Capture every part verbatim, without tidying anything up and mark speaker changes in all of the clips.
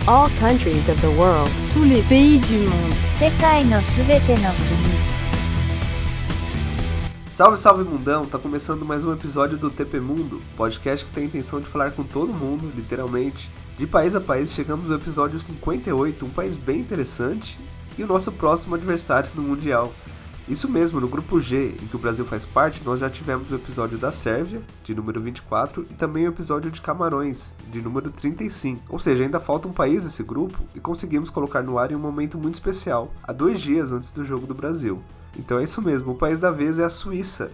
Speaker 1: All countries of the world.
Speaker 2: Tous les pays du monde.
Speaker 3: 世界のすべての国。
Speaker 4: Salve, salve mundão! Tá começando mais um episódio do T P Mundo, podcast que tem a intenção de falar com todo mundo, literalmente. De país a país, chegamos ao episódio cinquenta e oito, um país bem interessante, e o nosso próximo adversário no Mundial. Isso mesmo, no Grupo G, em que o Brasil faz parte, nós já tivemos o episódio da Sérvia, de número vinte e quatro, e também o episódio de Camarões, de número trinta e cinco. Ou seja, ainda falta um país nesse grupo, e conseguimos colocar no ar em um momento muito especial, há dois dias antes do jogo do Brasil. Então é isso mesmo, o país da vez é a Suíça.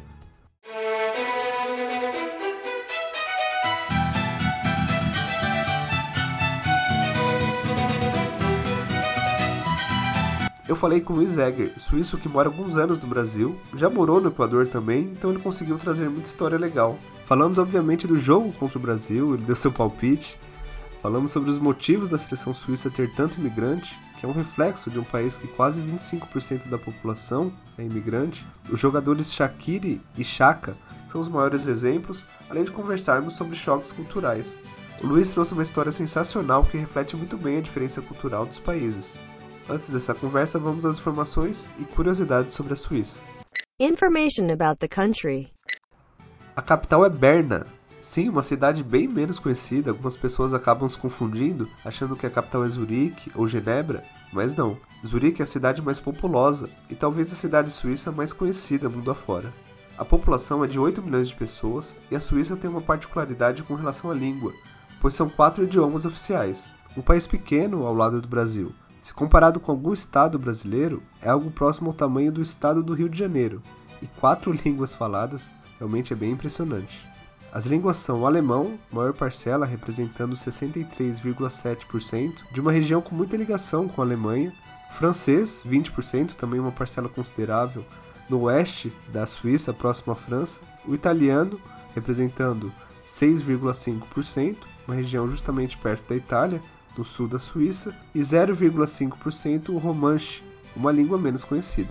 Speaker 4: Eu falei com o Luiz Egger, suíço que mora alguns anos no Brasil, já morou no Equador também, então ele conseguiu trazer muita história legal. Falamos obviamente do jogo contra o Brasil, ele deu seu palpite. Falamos sobre os motivos da seleção suíça ter tanto imigrante, que é um reflexo de um país que quase vinte e cinco por cento da população é imigrante. Os jogadores Shaqiri e Xhaka são os maiores exemplos, além de conversarmos sobre choques culturais. O Luiz trouxe uma história sensacional que reflete muito bem a diferença cultural dos países. Antes dessa conversa, vamos às informações e curiosidades sobre a Suíça.
Speaker 1: Information about the country.
Speaker 4: A capital é Berna. Sim, uma cidade bem menos conhecida. Algumas pessoas acabam se confundindo, achando que a capital é Zurique ou Genebra, mas não. Zurique é a cidade mais populosa e talvez a cidade suíça mais conhecida mundo afora. A população é de oito milhões de pessoas e a Suíça tem uma particularidade com relação à língua, pois são quatro idiomas oficiais. Um país pequeno ao lado do Brasil. Se comparado com algum estado brasileiro, é algo próximo ao tamanho do estado do Rio de Janeiro, e quatro línguas faladas realmente é bem impressionante. As línguas são o alemão, maior parcela representando sessenta e três vírgula sete por cento, de uma região com muita ligação com a Alemanha, francês, vinte por cento, também uma parcela considerável, no oeste da Suíça, próximo à França, o italiano, representando seis vírgula cinco por cento, uma região justamente perto da Itália, no sul da Suíça, e zero vírgula cinco por cento o romanche, uma língua menos conhecida.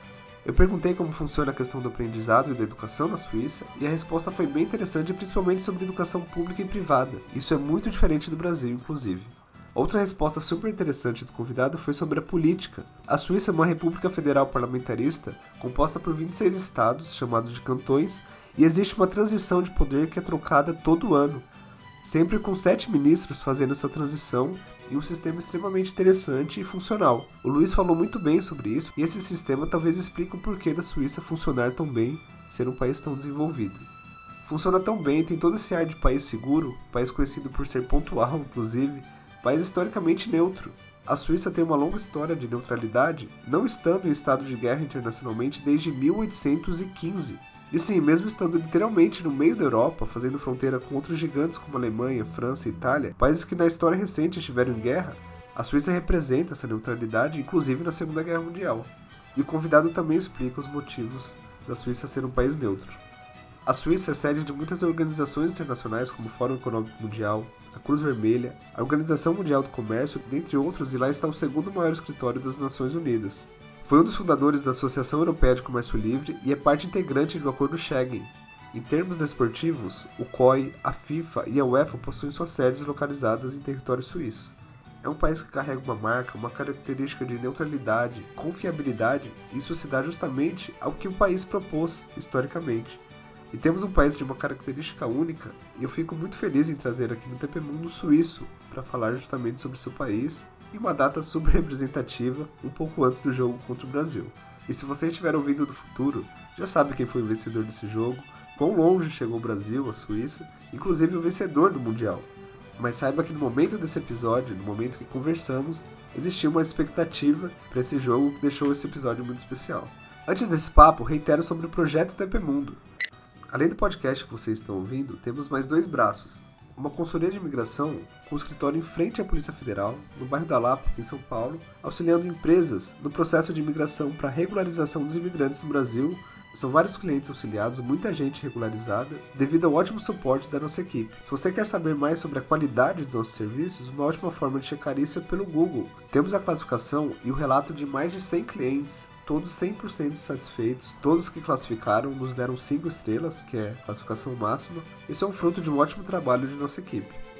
Speaker 4: Eu perguntei como funciona a questão do aprendizado e da educação na Suíça, e a resposta foi bem interessante, principalmente sobre educação pública e privada. Isso é muito diferente do Brasil, inclusive. Outra resposta super interessante do convidado foi sobre a política. A Suíça é uma república federal parlamentarista, composta por vinte e seis estados, chamados de cantões, e existe uma transição de poder que é trocada todo ano, sempre com sete ministros fazendo essa transição em um sistema extremamente interessante e funcional. O Luiz falou muito bem sobre isso, e esse sistema talvez explique o porquê da Suíça funcionar tão bem, ser um país tão desenvolvido. Funciona tão bem, tem todo esse ar de país seguro, país conhecido por ser pontual, inclusive, país historicamente neutro. A Suíça tem uma longa história de neutralidade, não estando em estado de guerra internacionalmente desde mil oitocentos e quinze. E sim, mesmo estando literalmente no meio da Europa, fazendo fronteira com outros gigantes como Alemanha, França e Itália, países que na história recente estiveram em guerra, a Suíça representa essa neutralidade, inclusive na Segunda Guerra Mundial. E o convidado também explica os motivos da Suíça ser um país neutro. A Suíça é sede de muitas organizações internacionais como o Fórum Econômico Mundial, a Cruz Vermelha, a Organização Mundial do Comércio, dentre outros, e lá está o segundo maior escritório das Nações Unidas. Foi um dos fundadores da Associação Europeia de Comércio Livre e é parte integrante do Acordo Schengen. Em termos desportivos, o C O I, a FIFA e a UEFA possuem suas sedes localizadas em território suíço. É um país que carrega uma marca, uma característica de neutralidade, confiabilidade, e isso se dá justamente ao que o país propôs historicamente. E temos um país de uma característica única, e eu fico muito feliz em trazer aqui no T P Mundo suíço para falar justamente sobre seu país, e uma data super representativa, um pouco antes do jogo contra o Brasil. E se você estiver ouvindo do futuro, já sabe quem foi o vencedor desse jogo, quão longe chegou o Brasil, a Suíça, inclusive o vencedor do Mundial. Mas saiba que no momento desse episódio, no momento que conversamos, existia uma expectativa para esse jogo que deixou esse episódio muito especial. Antes desse papo, reitero sobre o projeto T P Mundo. Além do podcast que vocês estão ouvindo, temos mais dois braços. Uma consultoria de imigração com escritório em frente à Polícia Federal, no bairro da Lapa, em São Paulo, auxiliando empresas no processo de imigração para a regularização dos imigrantes no Brasil. São vários clientes auxiliados, muita gente regularizada, devido ao ótimo suporte da nossa equipe. Se você quer saber mais sobre a qualidade dos nossos serviços, uma ótima forma de checar isso é pelo Google. Temos a classificação e o relato de mais de cem clientes, todos cem por cento satisfeitos. Todos que classificaram nos deram cinco estrelas, que é a classificação máxima. Isso é um fruto de um ótimo trabalho de nossa equipe.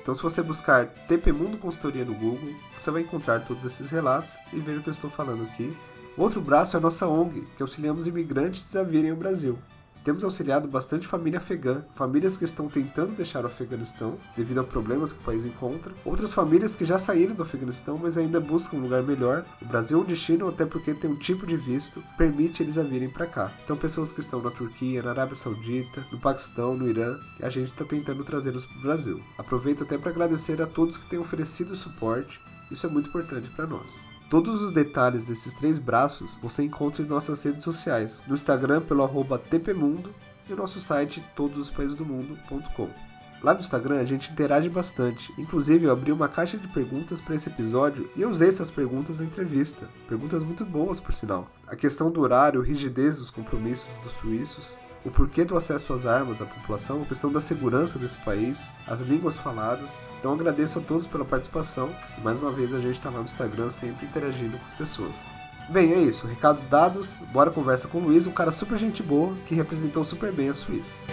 Speaker 4: Então, se você buscar T P Mundo Consultoria no Google, você vai encontrar todos esses relatos e ver o que eu estou falando aqui. O outro braço é a nossa O N G, que auxiliamos imigrantes a virem ao Brasil. Temos auxiliado bastante família afegã, famílias que estão tentando deixar o Afeganistão devido a problemas que o país encontra, outras famílias que já saíram do Afeganistão, mas ainda buscam um lugar melhor. O Brasil é um destino, até porque tem um tipo de visto que permite eles a virem para cá. Então, pessoas que estão na Turquia, na Arábia Saudita, no Paquistão, no Irã, a gente está tentando trazê-los para o Brasil. Aproveito até para agradecer a todos que têm oferecido suporte, isso é muito importante para nós. Todos os detalhes desses três braços você encontra em nossas redes sociais, no Instagram pelo arroba tpmundo e no nosso site todos os países do mundo ponto com. Lá no Instagram a gente interage bastante, inclusive eu abri uma caixa de perguntas para esse episódio e eu usei essas perguntas na entrevista, perguntas muito boas por sinal. A questão do horário, rigidez dos compromissos dos suíços, o porquê do acesso às armas à população, a questão da segurança desse país, as línguas faladas. Então agradeço a todos pela participação e mais uma vez a gente está lá no Instagram sempre interagindo com as pessoas. Bem, é isso, recados dados, bora conversa com o Luiz, um cara super gente boa que representou super bem a Suíça.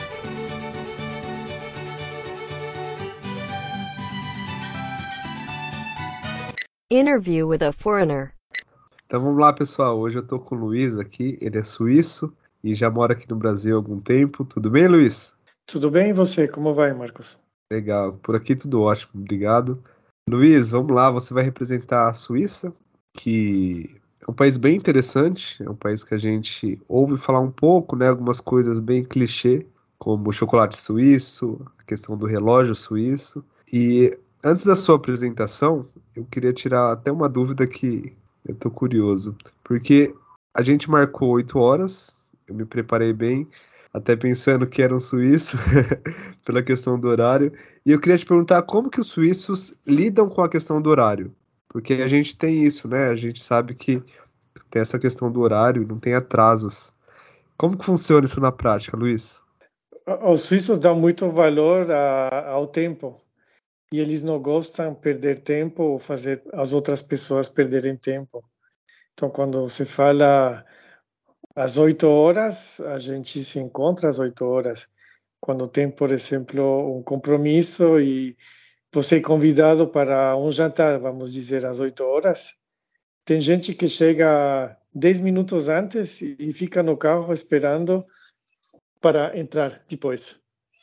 Speaker 1: Interview with a foreigner.
Speaker 4: Então vamos lá, pessoal, hoje eu tô com o Luiz aqui, ele é suíço e já mora aqui no Brasil há algum tempo. Tudo bem, Luiz?
Speaker 2: Tudo bem, e você? Como vai, Marcos?
Speaker 4: Legal, por aqui tudo ótimo, obrigado. Luiz, vamos lá, você vai representar a Suíça, que é um país bem interessante, é um país que a gente ouve falar um pouco, né, algumas coisas bem clichê, como o chocolate suíço, a questão do relógio suíço. E antes da sua apresentação, eu queria tirar até uma dúvida que eu tô curioso, porque a gente marcou oito horas, eu me preparei bem, até pensando que era um suíço, pela questão do horário. E eu queria te perguntar como que os suíços lidam com a questão do horário. Porque a gente tem isso, né? A gente sabe que tem essa questão do horário, não tem atrasos. Como que funciona isso na prática, Luiz?
Speaker 2: Os suíços dão muito valor a, ao tempo. E eles não gostam de perder tempo ou fazer as outras pessoas perderem tempo. Então, quando você fala às oito horas, a gente se encontra às oito horas. Quando tem, por exemplo, um compromisso e você é convidado para um jantar, vamos dizer, às oito horas, tem gente que chega dez minutos antes e fica no carro esperando para entrar depois.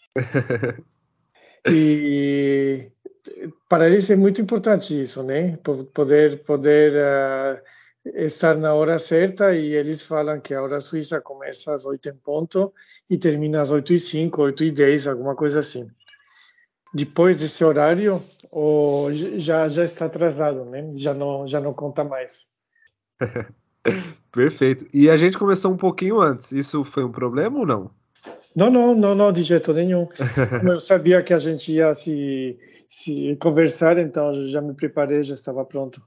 Speaker 2: E para eles é muito importante isso, né? Poder, poder uh, estar na hora certa, e eles falam que a hora suíça começa às oito em ponto e termina às oito e cinco, oito e dez, alguma coisa assim. Depois desse horário, ou já, já está atrasado, né? Já não, já não conta mais.
Speaker 4: Perfeito. E a gente começou um pouquinho antes. Isso foi um problema ou não?
Speaker 2: Não, não, não, não, de jeito nenhum. Como eu sabia que a gente ia se, se conversar, então já me preparei, já estava pronto.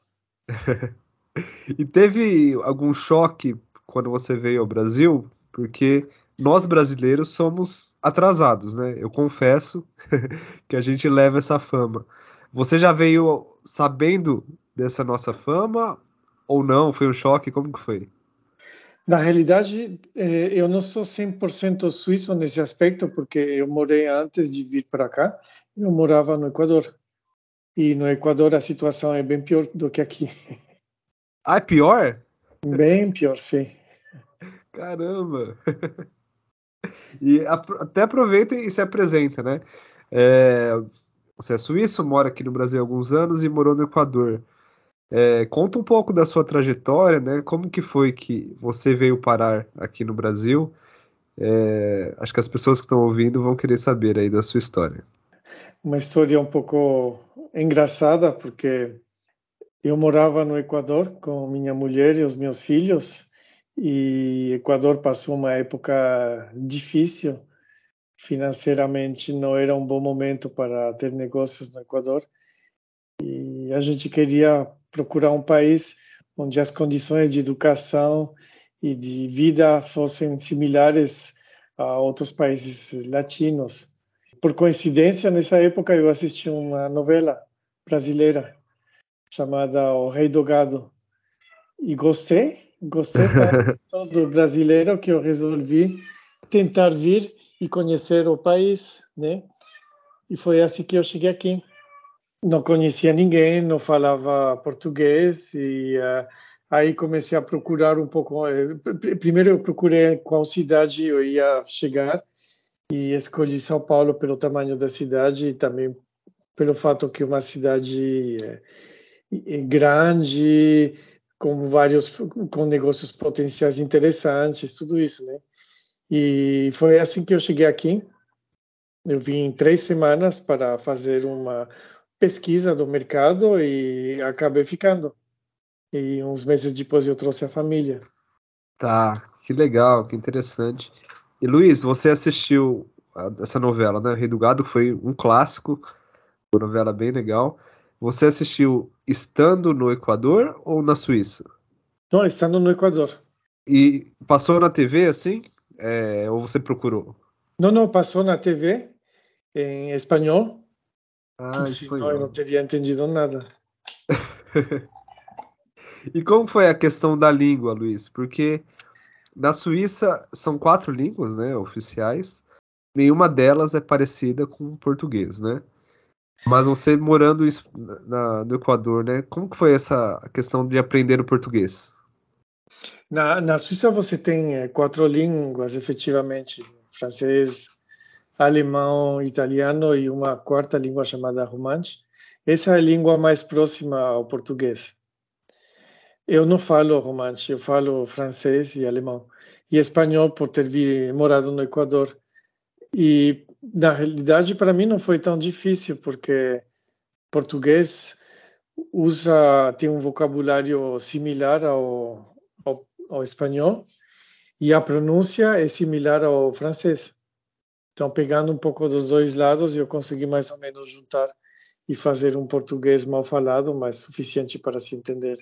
Speaker 4: E teve algum choque quando você veio ao Brasil? Porque nós brasileiros somos atrasados, né? Eu confesso que a gente leva essa fama. Você já veio sabendo dessa nossa fama ou não? Foi um choque? Como que foi?
Speaker 2: Na realidade, eu não sou cem por cento suíço nesse aspecto, porque eu morei antes de vir para cá, eu morava no Equador. E no Equador a situação é bem pior do que aqui.
Speaker 4: Ah, é pior?
Speaker 2: Bem pior, sim.
Speaker 4: Caramba! E até aproveita e se apresenta, né? É, você é suíço, mora aqui no Brasil há alguns anos e morou no Equador. É, conta um pouco da sua trajetória, né? Como que foi que você veio parar aqui no Brasil? É, acho que as pessoas que estão ouvindo vão querer saber aí da sua história.
Speaker 2: Uma história um pouco engraçada, porque eu morava no Equador com minha mulher e os meus filhos, e o Equador passou uma época difícil. Financeiramente não era um bom momento para ter negócios no Equador, e a gente queria procurar um país onde as condições de educação e de vida fossem similares a outros países latinos. Por coincidência, nessa época eu assisti uma novela brasileira chamada O Rei do Gado e gostei, gostei tanto do brasileiro que eu resolvi tentar vir e conhecer o país, né? E foi assim que eu cheguei aqui. Não conhecia ninguém, não falava português e uh, aí comecei a procurar um pouco. Primeiro eu procurei qual cidade eu ia chegar e escolhi São Paulo pelo tamanho da cidade e também pelo fato que é uma cidade grande, com vários com negócios potenciais interessantes, tudo isso, né? E foi assim que eu cheguei aqui. Eu vim três semanas para fazer uma pesquisa do mercado e acabei ficando. E uns meses depois eu trouxe a família.
Speaker 4: Tá, que legal, que interessante. E Luiz, você assistiu a- essa novela, né? Rei do Gado, que foi um clássico, uma novela bem legal. Você assistiu estando no Equador ou na Suíça?
Speaker 2: Não, estando no Equador.
Speaker 4: E passou na T V assim? É, ou você procurou?
Speaker 2: Não, não, passou na T V em espanhol,
Speaker 4: Ah,
Speaker 2: senão eu não
Speaker 4: espanhol.
Speaker 2: teria entendido nada.
Speaker 4: E como foi a questão da língua, Luiz? Porque na Suíça são quatro línguas, né, oficiais. Nenhuma delas é parecida com o português, né? Mas você morando es- na- no Equador, né? Como que foi essa questão de aprender o português?
Speaker 2: Na, na Suíça você tem eh, quatro línguas, efetivamente: francês, alemão, italiano e uma quarta língua chamada romanche. Essa é a língua mais próxima ao português. Eu não falo romanche, eu falo francês e alemão. E espanhol por ter vi- morado no Equador. E, na realidade, para mim não foi tão difícil, porque português usa, tem um vocabulário similar ao, ao, ao espanhol e a pronúncia é similar ao francês. Então, pegando um pouco dos dois lados, eu consegui mais ou menos juntar e fazer um português mal falado, mas suficiente para se entender.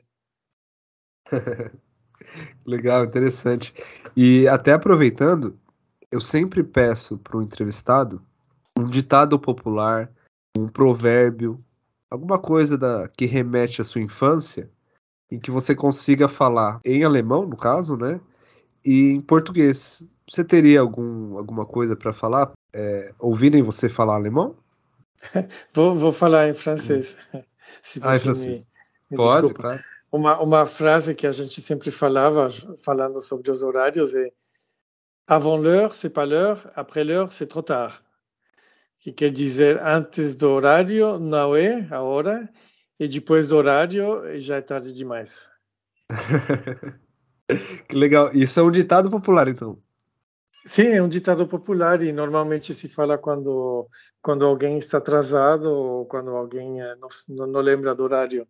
Speaker 4: Legal, interessante. E até aproveitando, eu sempre peço para o entrevistado um ditado popular, um provérbio, alguma coisa da, que remete à sua infância e que você consiga falar em alemão, no caso, né? E em português. Você teria algum, alguma coisa para falar? É, ouvirem você falar alemão?
Speaker 2: Vou, vou falar em francês, se
Speaker 4: Ah, em
Speaker 2: você
Speaker 4: francês.
Speaker 2: me, me
Speaker 4: Pode,
Speaker 2: desculpa.
Speaker 4: claro.
Speaker 2: Uma, uma frase que a gente sempre falava, falando sobre os horários, é: avant l'heure, c'est pas l'heure, après l'heure, c'est trop tard. Que quer dizer, antes do horário não é a hora, e depois do horário já é tarde demais.
Speaker 4: Que legal. Isso é um ditado popular, então.
Speaker 2: Sim, é um ditado popular e normalmente se fala quando, quando alguém está atrasado ou quando alguém eh, não, não, não lembra do horário.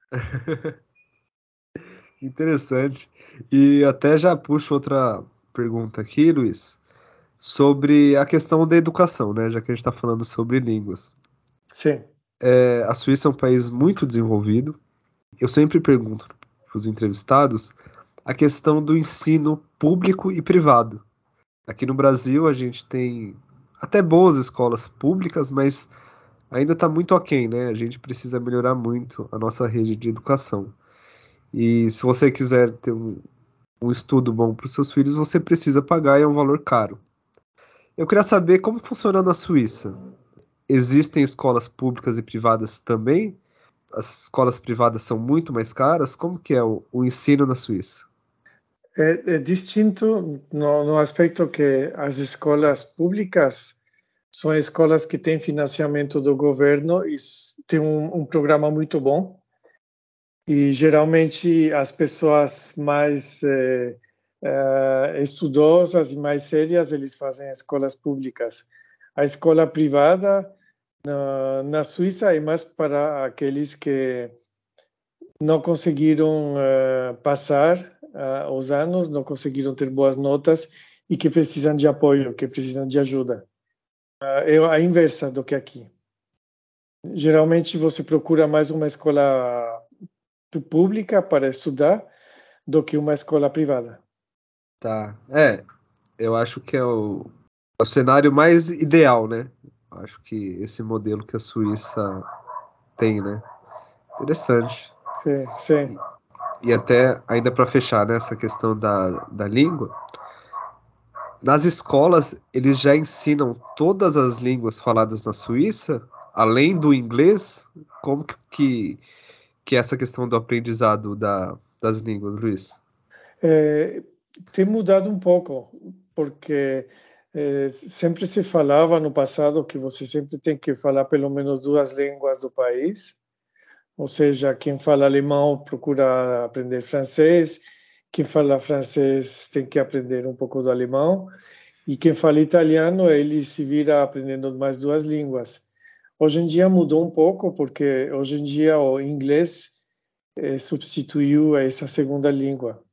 Speaker 4: Interessante. E até já puxo outra pergunta aqui, Luiz, sobre a questão da educação, né? Já que a gente está falando sobre línguas.
Speaker 2: Sim.
Speaker 4: É, a Suíça é um país muito desenvolvido. Eu sempre pergunto para os entrevistados a questão do ensino público e privado. Aqui no Brasil a gente tem até boas escolas públicas, mas ainda está muito aquém, né? A gente precisa melhorar muito a nossa rede de educação. E se você quiser ter um, um estudo bom para os seus filhos, você precisa pagar e é um valor caro. Eu queria saber como funciona na Suíça. Existem escolas públicas e privadas também? As escolas privadas são muito mais caras? Como que é o, o ensino na Suíça?
Speaker 2: É, é distinto no, no aspecto que as escolas públicas são escolas que têm financiamento do governo e têm um, um programa muito bom. E geralmente as pessoas mais eh, eh, estudosas e mais sérias, eles fazem escolas públicas. A escola privada na, na Suíça é mais para aqueles que não conseguiram eh, passar eh, os anos, não conseguiram ter boas notas e que precisam de apoio, que precisam de ajuda. Eh, é a inversa do que aqui. Geralmente você procura mais uma escola pública para estudar do que uma escola privada.
Speaker 4: Tá. É, eu acho que é o, é o cenário mais ideal, né? Acho que esse modelo que a Suíça tem, né? Interessante.
Speaker 2: Sim, sim.
Speaker 4: E até, ainda para fechar, né, essa questão da, da língua, nas escolas, eles já ensinam todas as línguas faladas na Suíça, além do inglês? Como que, que, que é essa questão do aprendizado da, das línguas, Luiz?
Speaker 2: É, tem mudado um pouco, porque é, sempre se falava no passado que você sempre tem que falar pelo menos duas línguas do país, ou seja, quem fala alemão procura aprender francês, quem fala francês tem que aprender um pouco do alemão, e quem fala italiano, ele se vira aprendendo mais duas línguas. Hoje em dia mudou um pouco, porque hoje em dia o inglês eh, substituiu essa segunda língua.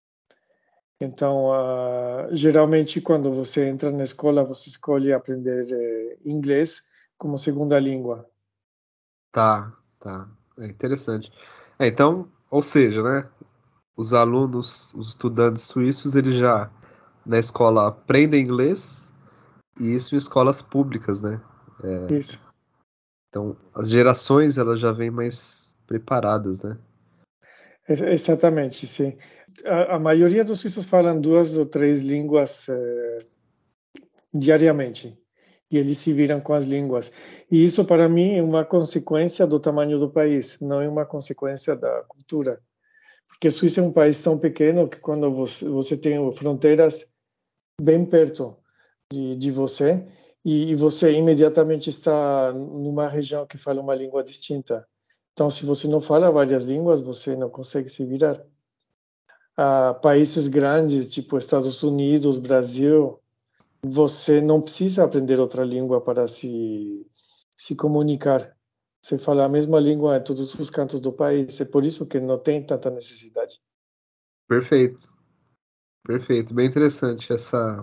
Speaker 2: Então, uh, geralmente, quando você entra na escola, você escolhe aprender eh, inglês como segunda língua.
Speaker 4: Tá, tá. É interessante. É, então, ou seja, né? Os alunos, os estudantes suíços, eles já na escola aprendem inglês, e isso em escolas públicas, né?
Speaker 2: Isso,
Speaker 4: Então, as gerações elas já vêm mais preparadas, né?
Speaker 2: ex- exatamente, sim. A, a maioria dos suíços falam duas ou três línguas eh, diariamente. E eles se viram com as línguas. E isso, para mim, é uma consequência do tamanho do país, não é uma consequência da cultura. Porque a Suíça é um país tão pequeno que quando você, você tem fronteiras bem perto de, de você, e, e você imediatamente está numa região que fala uma língua distinta. Então, se você não fala várias línguas, você não consegue se virar. Há países grandes, tipo Estados Unidos, Brasil, você não precisa aprender outra língua para se, se comunicar. Você fala a mesma língua em todos os cantos do país. É por isso que não tem tanta necessidade.
Speaker 4: Perfeito, perfeito. Bem interessante essa,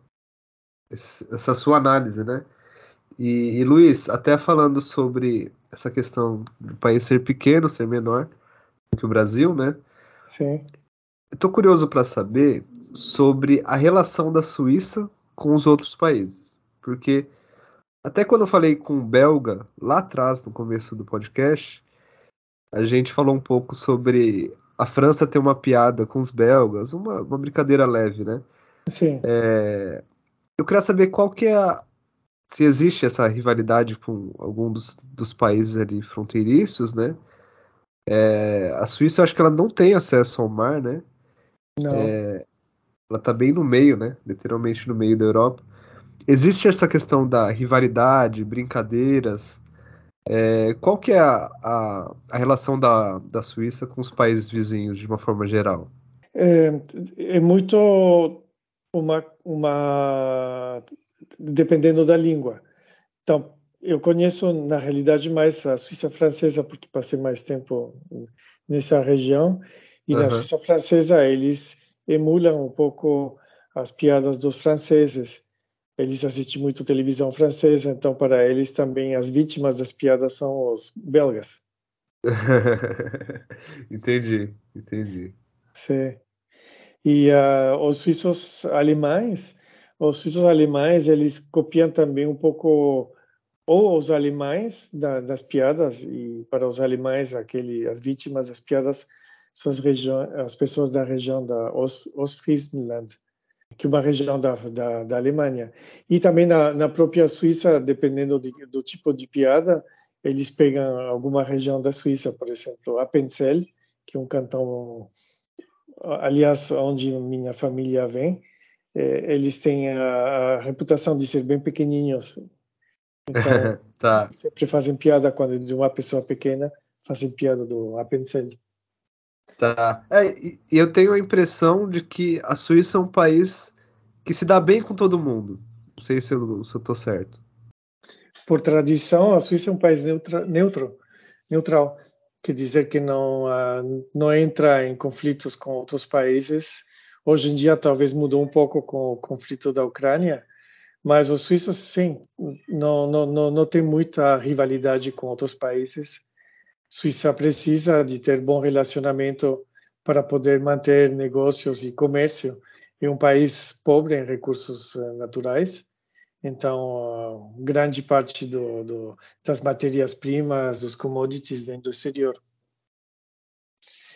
Speaker 4: essa sua análise, né? E, e Luiz, até falando sobre essa questão do país ser pequeno, ser menor que o Brasil, né?
Speaker 2: Sim,
Speaker 4: Eu tô curioso para saber sobre a relação da Suíça com os outros países, porque até quando eu falei com um belga lá atrás, no começo do podcast, a gente falou um pouco sobre a França ter uma piada com os belgas, uma, uma brincadeira leve, né?
Speaker 2: sim.
Speaker 4: Eu queria saber qual que é a, se existe essa rivalidade com algum dos, dos países ali fronteiriços, né? É, a Suíça, eu acho que ela não tem acesso ao mar, né?
Speaker 2: Não.
Speaker 4: Ela tá bem no meio, né? Literalmente no meio da Europa. Existe essa questão da rivalidade, brincadeiras. É, qual que é a, a, a relação da, da Suíça com os países vizinhos, de uma forma geral?
Speaker 2: É, é muito uma, uma dependendo da língua. Então, eu conheço na realidade mais a Suíça francesa porque passei mais tempo nessa região e na
Speaker 4: Aham.
Speaker 2: Suíça francesa eles emulam um pouco as piadas dos franceses. Eles assistem muito televisão francesa, então para eles também as vítimas das piadas são os belgas.
Speaker 4: Entendi, entendi.
Speaker 2: Sim. E uh, os suíços alemães, os suíços alemães, eles copiam também um pouco ou os alemães da, das piadas e para os alemães aquele as vítimas das piadas são as regiões, as pessoas da região da Ost, Ostfriesland, que é uma região da, da, da Alemanha. E também na, na própria Suíça, dependendo de, do tipo de piada, eles pegam alguma região da Suíça, por exemplo, Appenzell, que é um cantão, aliás, onde minha família vem, eh, eles têm a, a reputação de ser bem pequenininhos. Então,
Speaker 4: Tá,
Speaker 2: sempre fazem piada quando de uma pessoa pequena, fazem piada do Appenzell.
Speaker 4: tá. É, e, e eu tenho a impressão de que a Suíça é um país que se dá bem com todo mundo. Não sei se eu, se eu tô certo.
Speaker 2: Por tradição, a Suíça é um país neutra, neutro, neutral, quer dizer que não uh, não entra em conflitos com outros países. Hoje em dia, talvez mudou um pouco com o conflito da Ucrânia, mas os suíços, sim, não, não, não, não tem muita rivalidade com outros países. Suíça precisa de ter bom relacionamento para poder manter negócios e comércio. É um país pobre em recursos uh, naturais, então uh, grande parte do, do, das matérias-primas, dos commodities vem do exterior.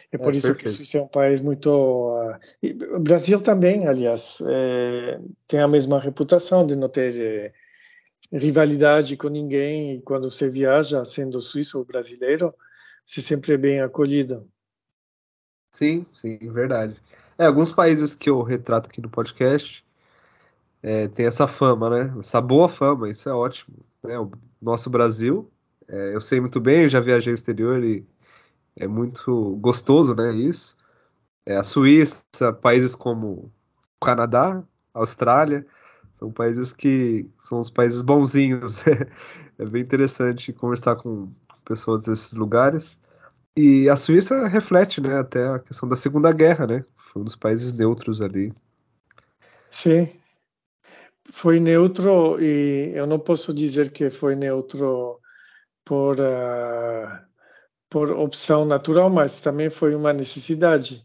Speaker 2: É
Speaker 4: É
Speaker 2: por isso que a
Speaker 4: perfeito.
Speaker 2: Suíça é um país muito... Uh, e o Brasil também, aliás, é, tem a mesma reputação de não ter é, rivalidade com ninguém. E quando você viaja, sendo suíço ou brasileiro, você sempre é bem acolhido.
Speaker 4: Sim, sim, verdade. É, alguns países que eu retrato aqui no podcast é, tem essa fama, né? Essa boa fama, isso é ótimo. Né? O nosso Brasil, é, eu sei muito bem, eu já viajei ao exterior e é muito gostoso, né? Isso. É, a Suíça, países como o Canadá, Austrália, são países que são os países bonzinhos. É bem interessante conversar com pessoas desses lugares. E a Suíça reflete, né, até a questão da Segunda Guerra, né? Foi um dos países neutros ali.
Speaker 2: Sim, foi neutro e eu não posso dizer que foi neutro por, uh, por opção natural, mas também foi uma necessidade.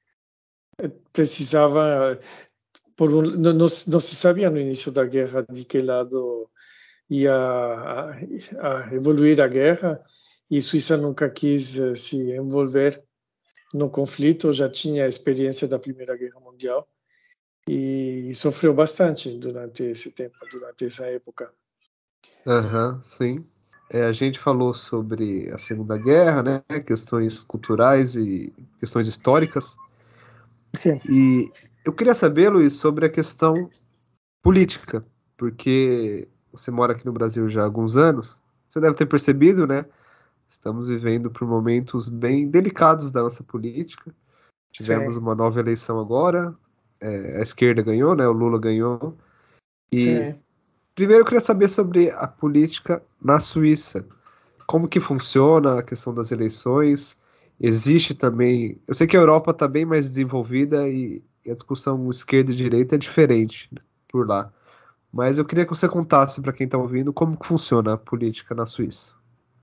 Speaker 2: Precisava, por um, não, não, não se sabia no início da guerra de que lado ia a, a evoluir a guerra, e Suíça nunca quis uh, se envolver no conflito, já tinha a experiência da Primeira Guerra Mundial e sofreu bastante durante esse tempo, durante essa época.
Speaker 4: Aham, sim. É, a gente falou sobre a Segunda Guerra, né? Questões culturais e questões históricas.
Speaker 2: Sim.
Speaker 4: E eu queria saber, Luiz, sobre a questão política, porque você mora aqui no Brasil já há alguns anos. Você deve ter percebido, né? Estamos vivendo por momentos bem delicados da nossa política. Tivemos
Speaker 2: Sim,
Speaker 4: uma nova eleição agora, é, a esquerda ganhou, né? O Lula ganhou. E
Speaker 2: sim.
Speaker 4: primeiro eu queria saber sobre a política na Suíça. Como que funciona a questão das eleições? Existe também. Eu sei que a Europa está bem mais desenvolvida e, e a discussão esquerda e direita é diferente, né, por lá. Mas eu queria que você contasse para quem está ouvindo como que funciona a política na Suíça.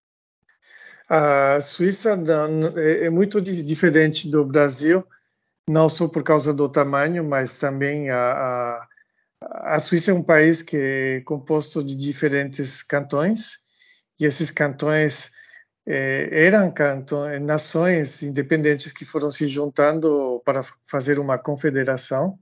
Speaker 2: A Suíça não- é, é muito di- diferente do Brasil, não só por causa do tamanho, mas também a, a, a Suíça é um país que é composto de diferentes cantões, e esses cantões eh, eram cantões, nações independentes que foram se juntando para fazer uma confederação,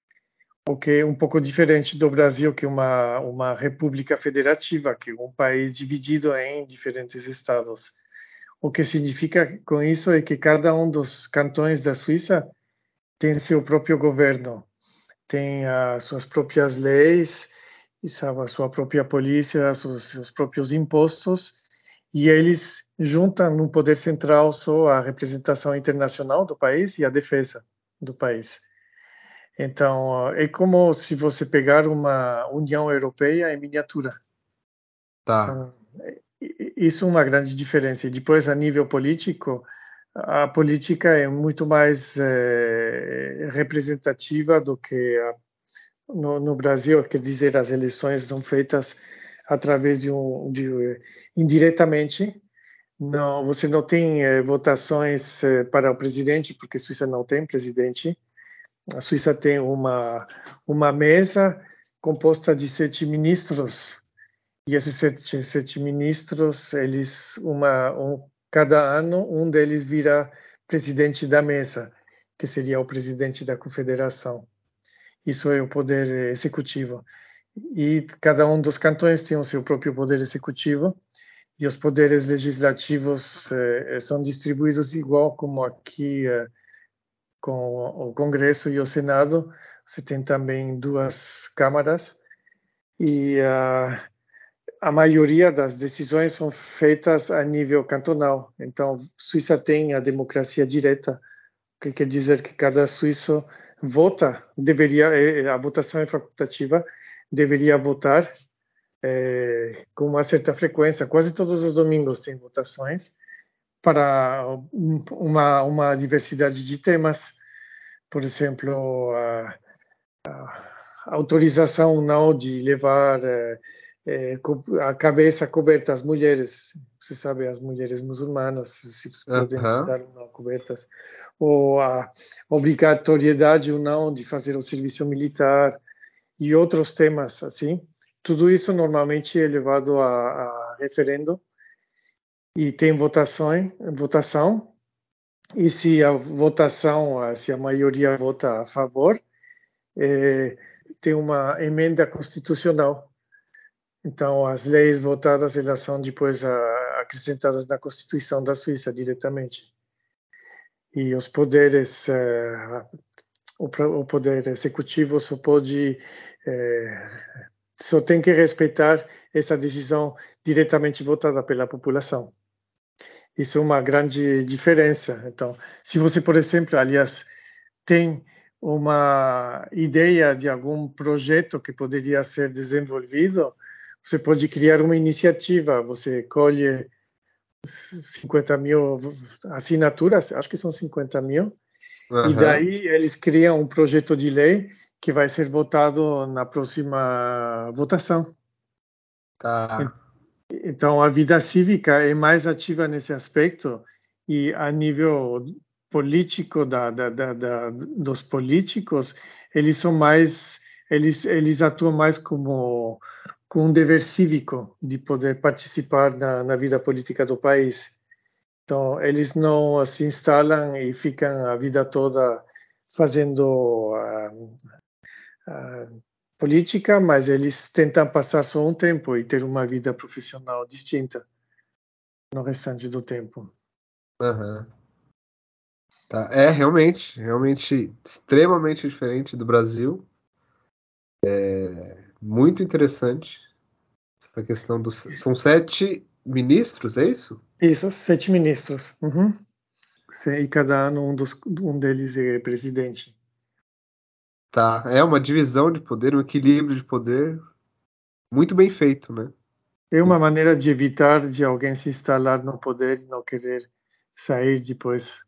Speaker 2: o que é um pouco diferente do Brasil, que é uma, uma república federativa, que é um país dividido em diferentes estados. O que significa com isso é que cada um dos cantões da Suíça tem seu próprio governo, tem as suas próprias leis, e sabe, a sua própria polícia, os seus próprios impostos, e eles juntam no poder central só a representação internacional do país e a defesa do país. Então, é como se você pegar uma União Europeia em miniatura.
Speaker 4: Tá.
Speaker 2: São, isso é uma grande diferença. E depois, a nível político, a política é muito mais é, representativa do que a, no, no Brasil, quer dizer, as eleições são feitas através de um, de, indiretamente. Não, você não tem é, votações é, para o presidente, porque a Suíça não tem presidente. A Suíça tem uma, uma mesa composta de sete ministros, e esses sete, sete ministros, eles, uma, um, cada ano, um deles vira presidente da mesa, que seria o presidente da confederação. Isso é o poder executivo. E cada um dos cantões tem o seu próprio poder executivo, e os poderes legislativos eh, são distribuídos igual como aqui eh, com o Congresso e o Senado. Você tem também duas câmaras e uh, a maioria das decisões são feitas a nível cantonal. Então, Suíça tem a democracia direta, o que quer dizer que cada suíço vota, deveria, a votação é facultativa, deveria votar é, com uma certa frequência. Quase todos os domingos tem votações para uma, uma diversidade de temas. Por exemplo, a, a autorização ou não de levar é, é, a cabeça coberta às mulheres. Você sabe, as mulheres muçulmanas se podem
Speaker 4: Aham.
Speaker 2: andar não cobertas. Ou a obrigatoriedade ou não de fazer o serviço militar e outros temas assim. Tudo isso normalmente é levado a, a referendo e tem votação, votação e se a votação, se a maioria vota a favor, é, tem uma emenda constitucional. Então, as leis votadas, elas são depois a, acrescentadas na Constituição da Suíça diretamente. E os poderes, é, o, o poder executivo só pode, é, só tem que respeitar essa decisão diretamente votada pela população. Isso é uma grande diferença. Então, se você, por exemplo, aliás, tem uma ideia de algum projeto que poderia ser desenvolvido, você pode criar uma iniciativa, você colhe cinquenta mil assinaturas, acho que são cinquenta mil,
Speaker 4: Uhum.
Speaker 2: e daí eles criam um projeto de lei que vai ser votado na próxima votação.
Speaker 4: Tá.
Speaker 2: Então, a vida cívica é mais ativa nesse aspecto, e a nível político da, da, da, da, dos políticos, eles são mais, eles, eles atuam mais como com um dever cívico de poder participar na, na vida política do país. Então, eles não se instalam e ficam a vida toda fazendo uh, uh, política, mas eles tentam passar só um tempo e ter uma vida profissional distinta no restante do tempo.
Speaker 4: Uhum. Tá. É realmente, realmente extremamente diferente do Brasil. É muito interessante essa questão dos. São sete ministros, é isso?
Speaker 2: Isso, sete ministros. Uhum. E cada ano um, dos, um deles é presidente.
Speaker 4: Tá. É uma divisão de poder, um equilíbrio de poder muito bem feito, né?
Speaker 2: É uma maneira de evitar de alguém se instalar no poder e não querer sair depois.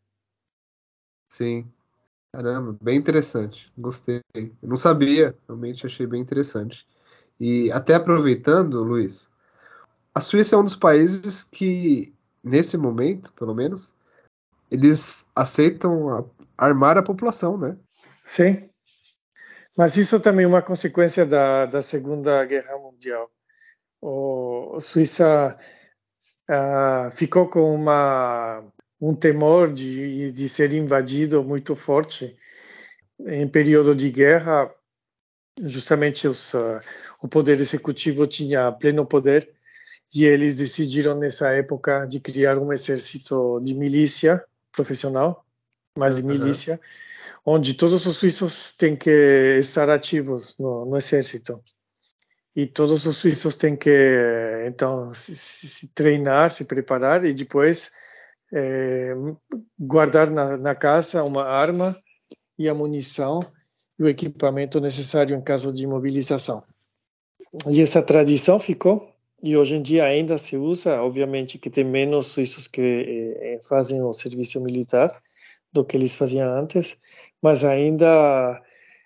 Speaker 4: Sim. Caramba, bem interessante. Gostei. Eu não sabia, realmente achei bem interessante. E até aproveitando, Luiz, a Suíça é um dos países que, nesse momento, pelo menos, eles aceitam a- armar a população, né?
Speaker 2: Sim, mas isso também é uma consequência da, da Segunda Guerra Mundial. O, a Suíça uh, ficou com uma, um temor de, de ser invadido muito forte. Em período de guerra, justamente os, uh, o poder executivo tinha pleno poder, e eles decidiram nessa época de criar um exército de milícia profissional, mas de
Speaker 4: Uhum.
Speaker 2: milícia, onde todos os suíços têm que estar ativos no, no exército. E todos os suíços têm que, então, se, se treinar, se preparar e depois é, guardar na, na casa uma arma e a munição e o equipamento necessário em caso de mobilização. E essa tradição ficou, e hoje em dia ainda se usa, obviamente que tem menos suíços que eh, fazem o serviço militar do que eles faziam antes, mas ainda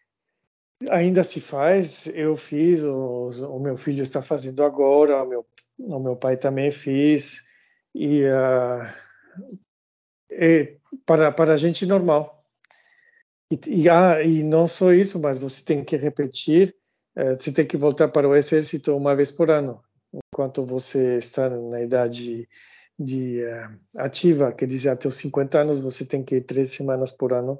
Speaker 2: ainda se faz. Eu fiz, o, o meu filho está fazendo agora, o meu, o meu pai também fez, e uh, é para, para a gente normal. E, e, ah, e não só isso, mas você tem que repetir, uh, você tem que voltar para o exército uma vez por ano, enquanto você está na idade de uh, ativa, quer dizer, até os cinquenta anos, você tem que ir três semanas por ano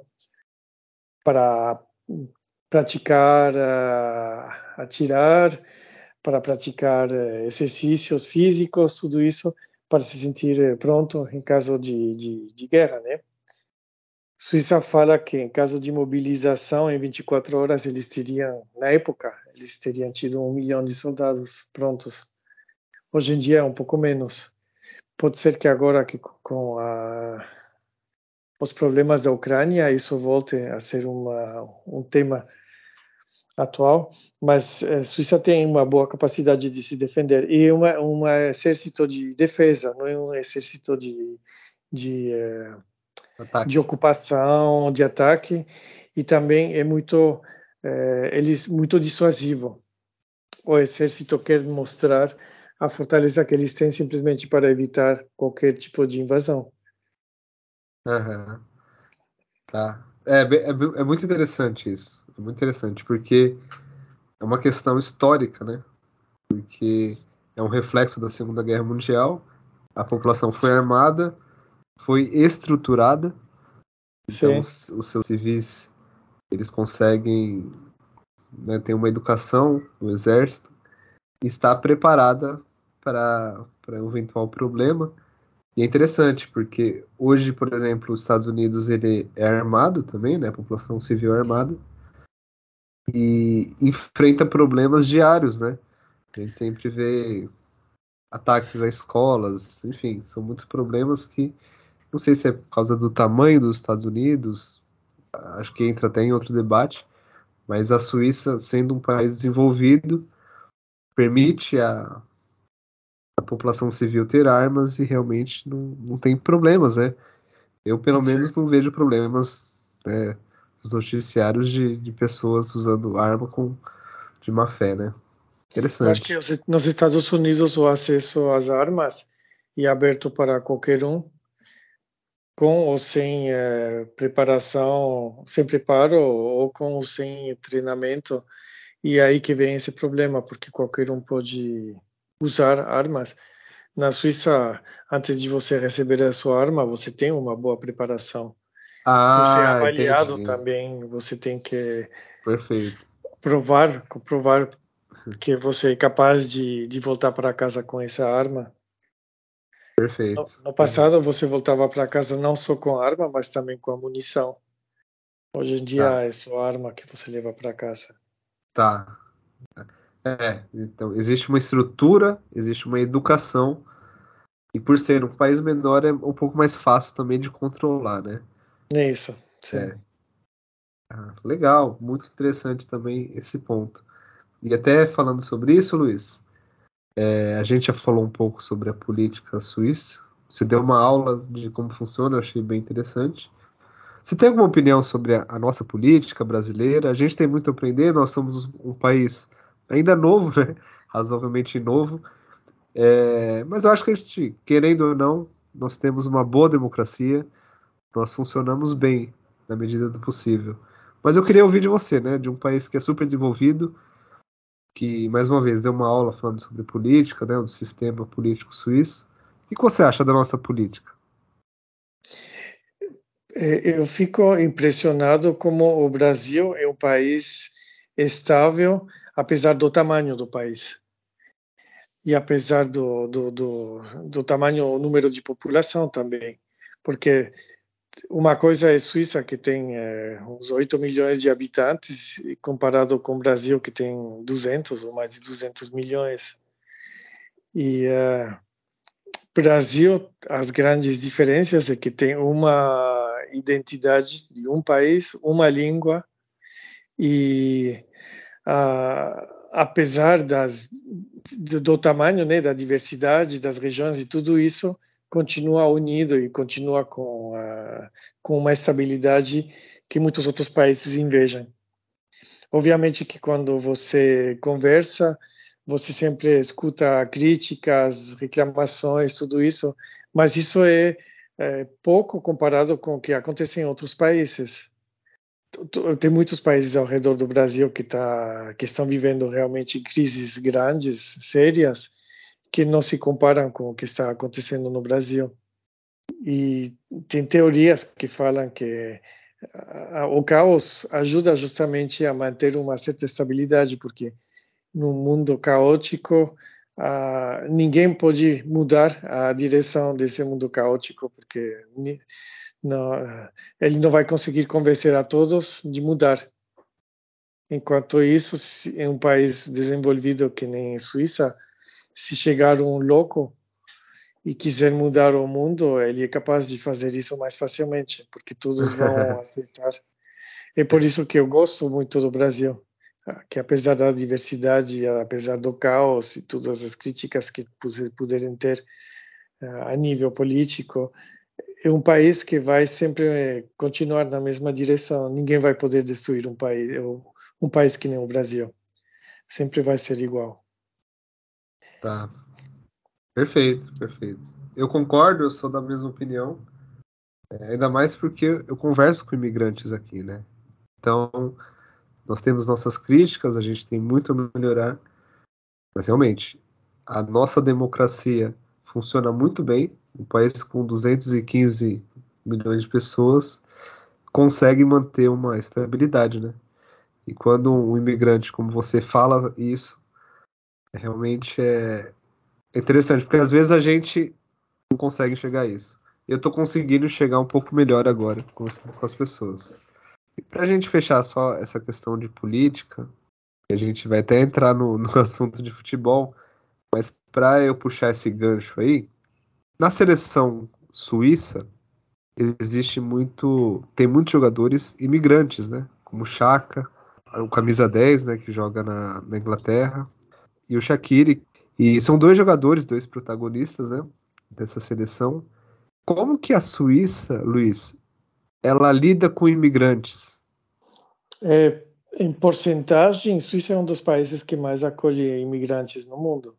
Speaker 2: para praticar uh, atirar, para praticar uh, exercícios físicos, tudo isso para se sentir pronto em caso de, de, de guerra, né? Suíça fala que em caso de mobilização em vinte e quatro horas eles teriam, na época, eles teriam tido um milhão de soldados prontos. Hoje em dia é um pouco menos. Pode ser que agora que com a, os problemas da Ucrânia isso volte a ser uma, um tema atual, mas a Suíça tem uma boa capacidade de se defender e uma um exército de defesa, não é um exército de de, de ocupação, de ataque, e também é muito é, eles muito dissuasivo. O exército quer mostrar a fortaleza que eles têm simplesmente para evitar qualquer tipo de invasão.
Speaker 4: Uhum. Tá. É, é, é muito interessante isso. É muito interessante, porque é uma questão histórica, né? Porque é um reflexo da Segunda Guerra Mundial. A população foi armada, foi estruturada,
Speaker 2: Sim,
Speaker 4: Então, os, os seus civis, eles conseguem, né, ter uma educação no exército e estar preparada para para um eventual problema. E é interessante, porque hoje, por exemplo, os Estados Unidos ele é armado também, né? A população civil é armada e enfrenta problemas diários, né? A gente sempre vê ataques a escolas, enfim, são muitos problemas que não sei se é por causa do tamanho dos Estados Unidos, acho que entra até em outro debate, mas a Suíça, sendo um país desenvolvido, permite a, a população civil ter armas e realmente não, não tem problemas, né? Eu, pelo
Speaker 2: sim.
Speaker 4: menos, não vejo problemas, né, nos noticiários de, de pessoas usando arma com, de má fé, né?
Speaker 2: Eu acho que
Speaker 4: Interessante.
Speaker 2: os- nos Estados Unidos o acesso às armas é aberto para qualquer um, com ou sem eh, preparação, sem preparo ou com ou sem treinamento. E é aí que vem esse problema, porque qualquer um pode usar armas. Na Suíça, antes de você receber a sua arma, você tem uma boa preparação. Você é
Speaker 4: Ah,
Speaker 2: avaliado
Speaker 4: entendi.
Speaker 2: também, você tem que
Speaker 4: Perfeito.
Speaker 2: provar, comprovar que você é capaz de, de voltar para casa com essa arma. No,
Speaker 4: Perfeito.
Speaker 2: no
Speaker 4: Uhum.
Speaker 2: passado, você voltava para casa não só com a arma, mas também com a munição. Hoje em dia
Speaker 4: Tá,
Speaker 2: é só a arma que você leva para casa.
Speaker 4: tá. É, então, existe uma estrutura, existe uma educação, e por ser um país menor é um pouco mais fácil também de controlar, né?
Speaker 2: É isso, sim.
Speaker 4: É, ah, legal, muito interessante também esse ponto. E até falando sobre isso, Luiz, é, a gente já falou um pouco sobre a política suíça. Você deu uma aula de como funciona, eu achei bem interessante. Você tem alguma opinião sobre a, a nossa política brasileira? A gente tem muito a aprender, nós somos um país ainda novo, né? Razoavelmente novo. É, mas eu acho que a gente, querendo ou não, nós temos uma boa democracia, nós funcionamos bem na medida do possível. Mas eu queria ouvir de você, né? De um país que é super desenvolvido, que, mais uma vez, deu uma aula falando sobre política, né? Do sistema político suíço. O que que você acha da nossa política?
Speaker 2: É, eu fico impressionado como o Brasil é um país estável, apesar do tamanho do país. E apesar do, do, do, do tamanho, o número de população também. Porque uma coisa é Suíça, que tem é, uns oito milhões de habitantes, e comparado com o Brasil, que tem duzentos ou mais de duzentos milhões. E uh, Brasil, as grandes diferenças é que tem uma identidade de um país, uma língua, e uh, apesar das, do, do tamanho, né, da diversidade das regiões e tudo isso, continua unido e continua com, uh, com uma estabilidade que muitos outros países invejam. Obviamente que quando você conversa, você sempre escuta críticas, reclamações, tudo isso, mas isso é, é pouco comparado com o que acontece em outros países. Tem muitos países ao redor do Brasil que, tá, que estão vivendo realmente crises grandes, sérias, que não se comparam com o que está acontecendo no Brasil. E tem teorias que falam que o caos ajuda justamente a manter uma certa estabilidade, porque num mundo caótico, uh, ninguém pode mudar a direção desse mundo caótico, porque não, ele não vai conseguir convencer a todos de mudar. Enquanto isso, em um país desenvolvido que nem a Suíça, se chegar um louco e quiser mudar o mundo, ele é capaz de fazer isso mais facilmente, porque todos vão aceitar. É por isso que eu gosto muito do Brasil, que apesar da diversidade, apesar do caos e todas as críticas que puderem ter a nível político, é um país que vai sempre continuar na mesma direção. Ninguém vai poder destruir um país, um país que nem o Brasil. Sempre vai ser igual.
Speaker 4: Tá. Perfeito, perfeito. Eu concordo, eu sou da mesma opinião. É, ainda mais porque eu converso com imigrantes aqui, né? Então, nós temos nossas críticas, a gente tem muito a melhorar, mas realmente, a nossa democracia funciona muito bem. Um país com duzentos e quinze milhões de pessoas, conseguem manter uma estabilidade, né? E quando um imigrante, como você fala isso, realmente é interessante, porque às vezes a gente não consegue enxergar isso. Eu tô conseguindo chegar um pouco melhor agora com as, com as pessoas. E pra gente fechar só essa questão de política, a gente vai até entrar no, no assunto de futebol, mas para eu puxar esse gancho aí, na seleção suíça existe muito, tem muitos jogadores imigrantes, né? Como o Xhaka, o camisa dez, né, que joga na, na Inglaterra, e o Shaqiri. E são dois jogadores, dois protagonistas, né, dessa seleção. Como que a Suíça, Luiz, ela lida com imigrantes?
Speaker 2: É, em porcentagem, Suíça é um dos países que mais acolhe imigrantes no mundo.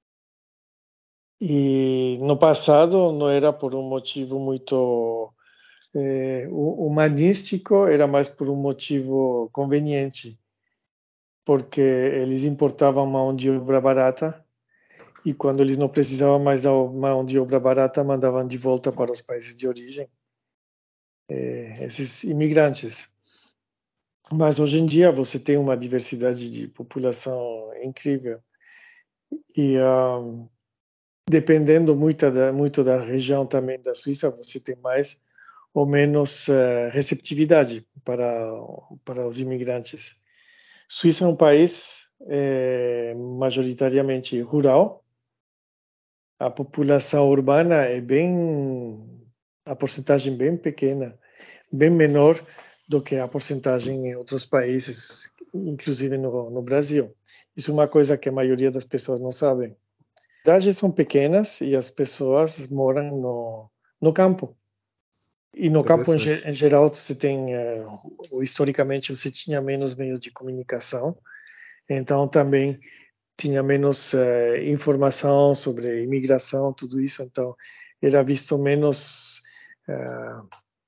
Speaker 2: E no passado não era por um motivo muito é, humanístico, era mais por um motivo conveniente, porque eles importavam mão de obra barata e quando eles não precisavam mais da mão de obra barata, mandavam de volta para os países de origem é, esses imigrantes. Mas hoje em dia você tem uma diversidade de população incrível e um, dependendo muito da, muito da região também da Suíça, você tem mais ou menos uh, receptividade para, para os imigrantes. Suíça é um país é, majoritariamente rural. A população urbana é bem, a porcentagem bem pequena, bem menor do que a porcentagem em outros países, inclusive no, no Brasil. Isso é uma coisa que a maioria das pessoas não sabem. As cidades são pequenas e as pessoas moram no, no campo. E no campo, em, em geral, você tem, uh, historicamente, você tinha menos meios de comunicação, então também tinha menos uh, informação sobre imigração, tudo isso, então era visto menos uh,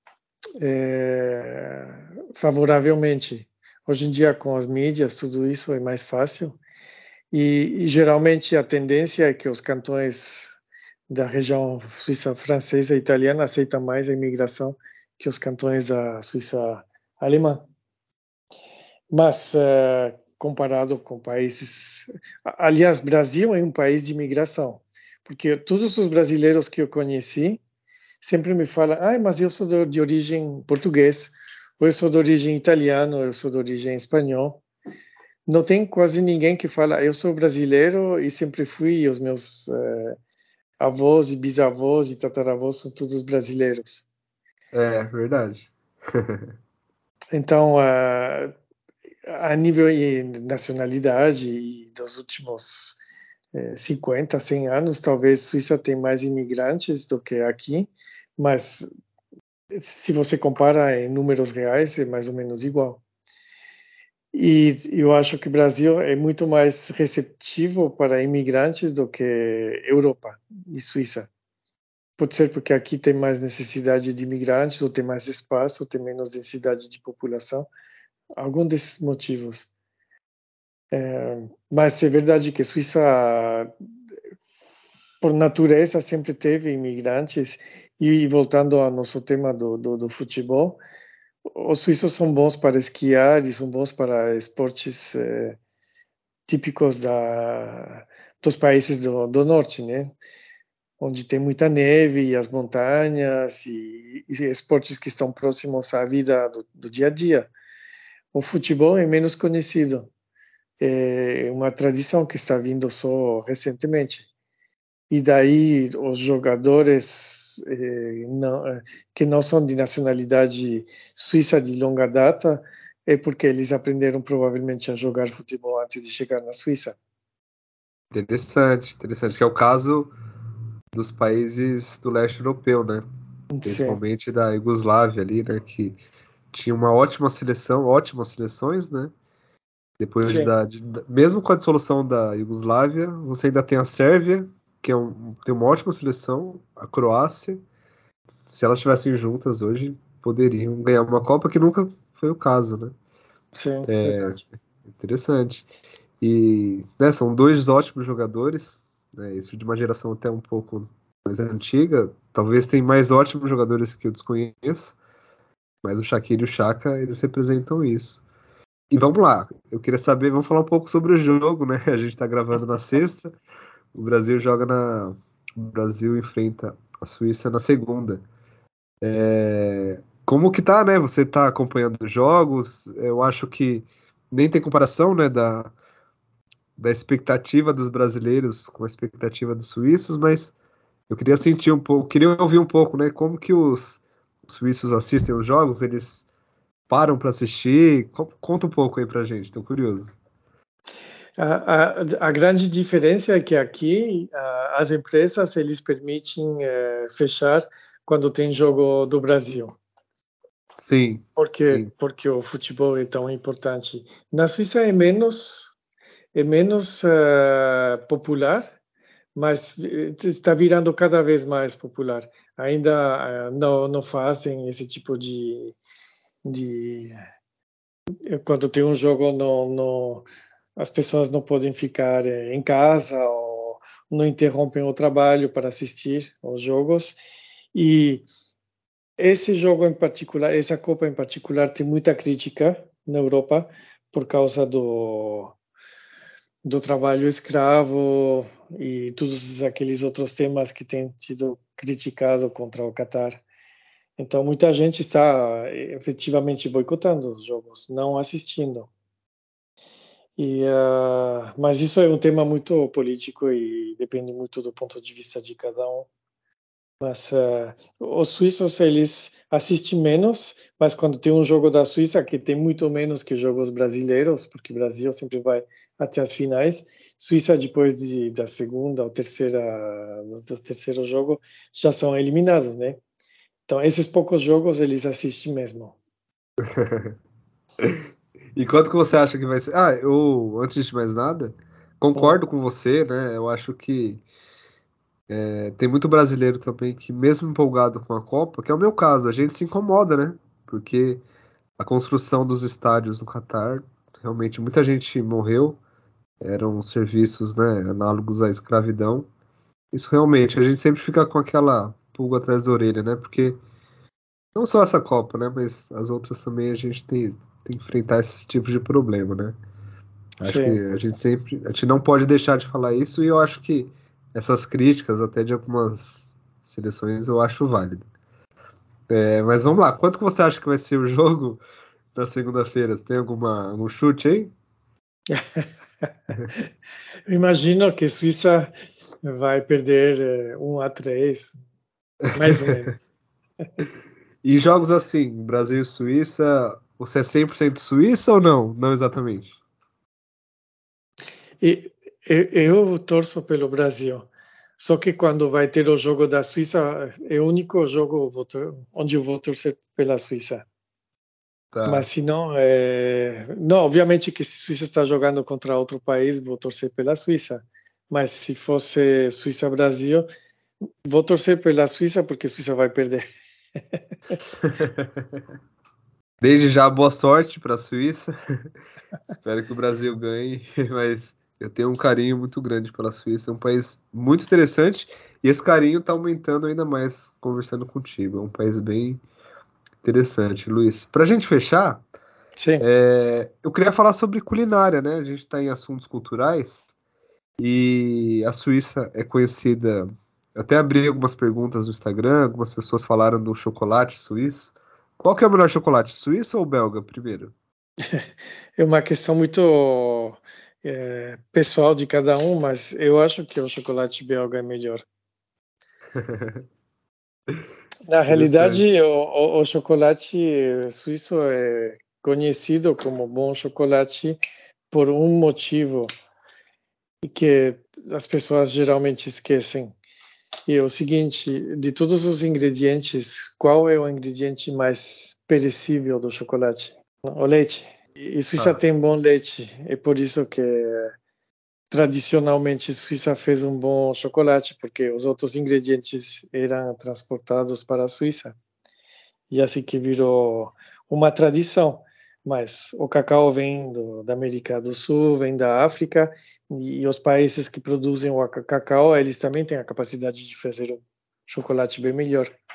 Speaker 2: é, favoravelmente. Hoje em dia, com as mídias, tudo isso é mais fácil. E, e geralmente a tendência é que os cantões da região suíça francesa e italiana aceitam mais a imigração que os cantões da Suíça alemã. Mas, uh, comparado com países... Aliás, Brasil é um país de imigração, porque todos os brasileiros que eu conheci sempre me falam, ah, mas eu sou de, de origem português, ou eu sou de origem italiana, ou eu sou de origem espanhol. Não tem quase ninguém que fala, eu sou brasileiro e sempre fui, e os meus uh, avós e bisavós e tataravós são todos brasileiros.
Speaker 4: É, verdade.
Speaker 2: Então, uh, a nível de nacionalidade e dos últimos uh, cinquenta, cem anos, talvez Suíça tem mais imigrantes do que aqui, mas se você compara em números reais, é mais ou menos igual. E eu acho que o Brasil é muito mais receptivo para imigrantes do que Europa e Suíça. Pode ser porque aqui tem mais necessidade de imigrantes, ou tem mais espaço, ou tem menos densidade de população. Algum desses motivos. É, mas é verdade que a Suíça, por natureza, sempre teve imigrantes. E voltando ao nosso tema do, do, do futebol, os suíços são bons para esquiar e são bons para esportes eh, típicos da, dos países do, do norte, né? Onde tem muita neve e as montanhas e, e esportes que estão próximos à vida do, do dia a dia. O futebol é menos conhecido. É uma tradição que está vindo só recentemente. E daí os jogadores eh, não, que não são de nacionalidade suíça de longa data é porque eles aprenderam provavelmente a jogar futebol antes de chegar na Suíça.
Speaker 4: Interessante, interessante. Que é o caso dos países do leste europeu, né? Principalmente Sim. da Iugoslávia ali, né? Que tinha uma ótima seleção, ótimas seleções, né? Depois da, de, mesmo com a dissolução da Iugoslávia, você ainda tem a Sérvia, que é um, tem uma ótima seleção, a Croácia. Se elas estivessem juntas hoje, poderiam ganhar uma Copa, que nunca foi o caso, né?
Speaker 2: Sim,
Speaker 4: é
Speaker 2: verdade.
Speaker 4: Interessante. E né, são dois ótimos jogadores, né, isso de uma geração até um pouco mais antiga. Talvez tem mais ótimos jogadores que eu desconheço, mas o Shaqiri e o Chaka, eles representam isso. E vamos lá, eu queria saber, vamos falar um pouco sobre o jogo, né? A gente tá gravando na sexta, o Brasil joga na... O Brasil enfrenta a Suíça na segunda. É... Como que tá, né? Você tá acompanhando os jogos, eu acho que nem tem comparação, né, da, da expectativa dos brasileiros com a expectativa dos suíços, mas eu queria sentir um pouco, queria ouvir um pouco, né, como que os suíços assistem os jogos, eles param para assistir, conta um pouco aí pra gente, tô curioso.
Speaker 2: A, a, a grande diferença é que aqui a, as empresas eles permitem é, fechar quando tem jogo do Brasil.
Speaker 4: Sim,
Speaker 2: porque
Speaker 4: sim.
Speaker 2: porque o futebol é tão importante. Na Suíça é menos é menos uh, popular, mas está virando cada vez mais popular. Ainda uh, não não fazem esse tipo de de quando tem um jogo não, não as pessoas não podem ficar em casa ou não interrompem o trabalho para assistir aos jogos. E esse jogo em particular, essa Copa em particular, tem muita crítica na Europa por causa do, do trabalho escravo e todos aqueles outros temas que têm sido criticados contra o Qatar. Então, muita gente está efetivamente boicotando os jogos, não assistindo. E, uh, mas isso é um tema muito político e depende muito do ponto de vista de cada um. Mas uh, os suíços, eles assistem menos, mas quando tem um jogo da Suíça, que tem muito menos que jogos brasileiros, porque o Brasil sempre vai até as finais, Suíça, depois de, da segunda ou terceira, do terceiro jogo, já são eliminados, né? Então, esses poucos jogos, eles assistem mesmo.
Speaker 4: E quanto que você acha que vai ser? Ah, eu, antes de mais nada, concordo hum. com você, né? Eu acho que é, tem muito brasileiro também que, mesmo empolgado com a Copa, que é o meu caso, a gente se incomoda, né? Porque a construção dos estádios no Catar, realmente muita gente morreu, eram serviços, né, análogos à escravidão. Isso realmente, a gente sempre fica com aquela pulga atrás da orelha, né? Porque não só essa Copa, né? Mas as outras também a gente tem, tem que enfrentar esse tipo de problema, né? Acho Sim. que a gente sempre, a gente não pode deixar de falar isso, e eu acho que essas críticas até de algumas seleções eu acho válido. É, mas vamos lá, quanto que você acha que vai ser o jogo na segunda-feira? Você tem alguma, algum chute aí?
Speaker 2: Eu imagino que a Suíça vai perder um a três, mais ou menos.
Speaker 4: E jogos assim, Brasil e Suíça, você é cem por cento Suíça ou não? Não exatamente.
Speaker 2: E, eu, eu torço pelo Brasil. Só que quando vai ter o jogo da Suíça, é o único jogo onde eu vou torcer pela Suíça. Tá. Mas se não, é... não, obviamente que se a Suíça está jogando contra outro país, vou torcer pela Suíça. Mas se fosse Suíça-Brasil, vou torcer pela Suíça porque a Suíça vai perder.
Speaker 4: Desde já, boa sorte para a Suíça. Espero que o Brasil ganhe, mas eu tenho um carinho muito grande pela Suíça. É um país muito interessante e esse carinho está aumentando ainda mais conversando contigo. É um país bem interessante, Luiz. Para a gente fechar, é, eu queria falar sobre culinária, né? A gente está em assuntos culturais e a Suíça é conhecida. Eu até abri algumas perguntas no Instagram, algumas pessoas falaram do chocolate suíço. Qual que é o melhor chocolate, suíço ou belga, primeiro?
Speaker 2: É uma questão muito é, pessoal de cada um, mas eu acho que o chocolate belga é melhor. Na realidade, o, o, o chocolate suíço é conhecido como bom chocolate por um motivo que as pessoas geralmente esquecem. E é o seguinte, de todos os ingredientes, qual é o ingrediente mais perecível do chocolate? O leite. E Suíça ah. tem bom leite, é por isso que tradicionalmente Suíça fez um bom chocolate, porque os outros ingredientes eram transportados para a Suíça. E assim que virou uma tradição. Mas o cacau vem do, da América do Sul, vem da África, e, e os países que produzem o cacau, eles também têm a capacidade de fazer um chocolate bem melhor.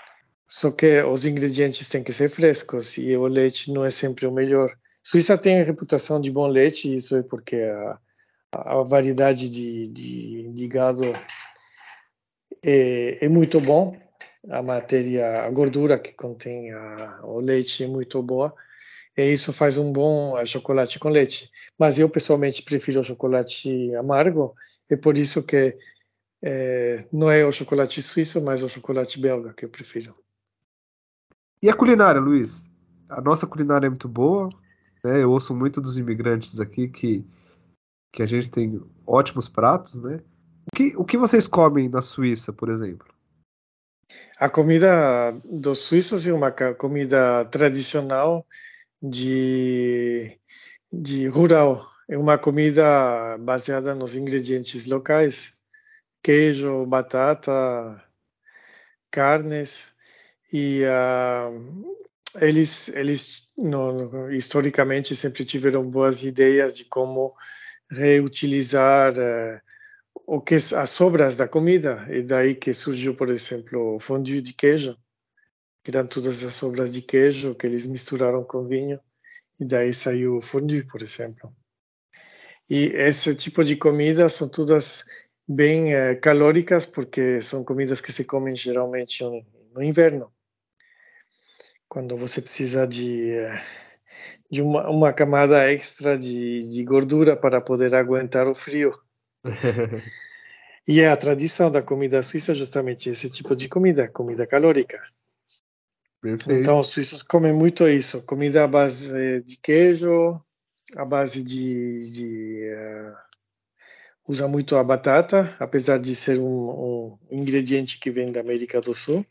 Speaker 2: Só que os ingredientes têm que ser frescos e o leite não é sempre o melhor. Suíça tem a reputação de bom leite, isso é porque a, a variedade de, de, de gado é, é muito bom. A matéria, a gordura que contém a, o leite é muito boa. E isso faz um bom uh, chocolate com leite. Mas eu, pessoalmente, prefiro o chocolate amargo. É por isso que é, não é o chocolate suíço, mas o chocolate belga que eu prefiro.
Speaker 4: E a culinária, Luiz? A nossa culinária é muito boa, né? Eu ouço muito dos imigrantes aqui que, que a gente tem ótimos pratos, né? O que, o que vocês comem na Suíça, por exemplo?
Speaker 2: A comida dos suíços é uma ca- comida tradicional de, de rural. É uma comida baseada nos ingredientes locais, queijo, batata, carnes e ah, eles eles no- no- historicamente sempre tiveram boas ideias de como reutilizar eh, o que as sobras da comida e daí que surgiu, por exemplo, o fondue de queijo, que eram todas as sobras de queijo que eles misturaram com vinho e daí saiu o fondue, por exemplo. E esse tipo de comida são todas bem eh, calóricas porque são comidas que se comem geralmente no, no inverno, quando você precisa de, eh, de uma, uma camada extra de, de gordura para poder aguentar o frio. E é a tradição da comida suíça justamente esse tipo de comida, comida calórica.
Speaker 4: Perfeito.
Speaker 2: Então os suíços comem muito isso, comida à base de queijo, à base de, de eh, usa muito a batata, apesar de ser um, um ingrediente que vem da América do Sul.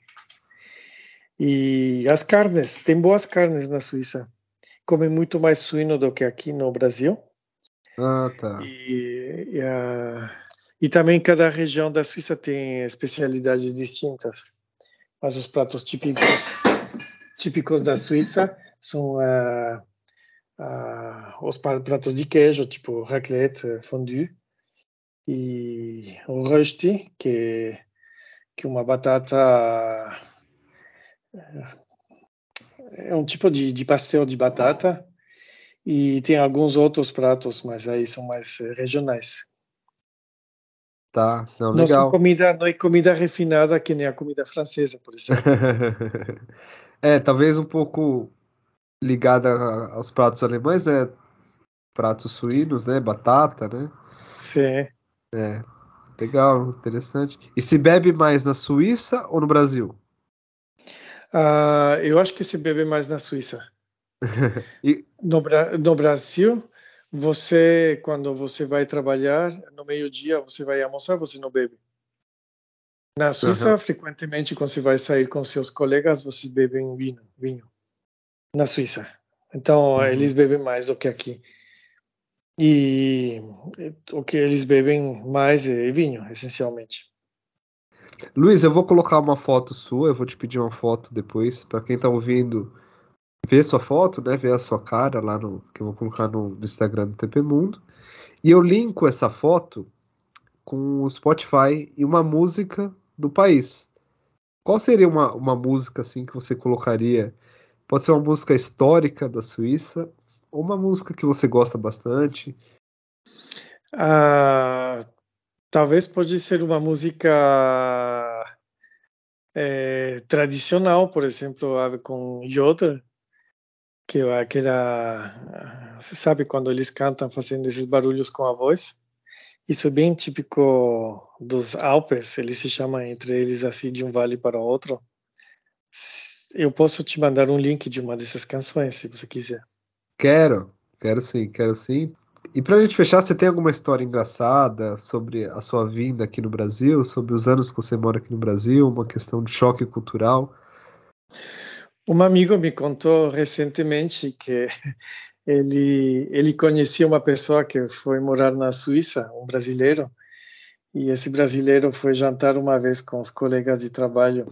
Speaker 2: E as carnes, tem boas carnes na Suíça. Comem muito mais suíno do que aqui no Brasil.
Speaker 4: Ah, tá.
Speaker 2: E, e, a- e também cada região da Suíça tem especialidades distintas. Mas os pratos típicos, típicos da Suíça são ah, ah, os pa- pratos de queijo, tipo raclette, fondue, e o rösti, que, que é uma batata, é um tipo de, de pastel de batata, e tem alguns outros pratos, mas aí são mais eh, regionais.
Speaker 4: Tá, não,
Speaker 2: Não são
Speaker 4: legal.
Speaker 2: comida, não é comida refinada que nem a comida francesa, por exemplo.
Speaker 4: É, talvez um pouco ligada a- aos pratos alemães, né? Pratos suínos, né? Batata, né?
Speaker 2: Sim.
Speaker 4: Legal, interessante. E se bebe mais na Suíça ou no Brasil?
Speaker 2: Ah, eu acho que se bebe mais na Suíça.
Speaker 4: E,
Speaker 2: No, Bra- no Brasil, você, quando você vai trabalhar, no meio-dia você vai almoçar, você não bebe. Na
Speaker 4: aham,
Speaker 2: Suíça, frequentemente, quando você vai sair com seus colegas, vocês bebem vinho, vinho. Na Suíça. Então,
Speaker 4: uhum.
Speaker 2: eles bebem mais do que aqui. E o que eles bebem mais é vinho, essencialmente.
Speaker 4: Luiz, eu vou colocar uma foto sua, eu vou te pedir uma foto depois, para quem tá ouvindo ver sua foto, né? Ver a sua cara lá no, que eu vou colocar no, no Instagram do T P Mundo. E eu linko essa foto com o Spotify e uma música do país. Qual seria uma, uma música assim que você colocaria? Pode ser uma música histórica da Suíça ou uma música que você gosta bastante.
Speaker 2: Ah, talvez pode ser uma música eh, tradicional, por exemplo, a- com Jodel, que é aquela, você sabe quando eles cantam fazendo esses barulhos com a voz? Isso é bem típico dos Alpes, eles se chamam entre eles assim de um vale para o outro. Eu posso te mandar um link de uma dessas canções, se você quiser.
Speaker 4: Quero, quero sim, quero sim. E pra gente fechar, você tem alguma história engraçada sobre a sua vinda aqui no Brasil, sobre os anos que você mora aqui no Brasil, uma questão de choque cultural?
Speaker 2: Um amigo me contou recentemente que ele, ele conhecia uma pessoa que foi morar na Suíça, um brasileiro, e esse brasileiro foi jantar uma vez com os colegas de trabalho.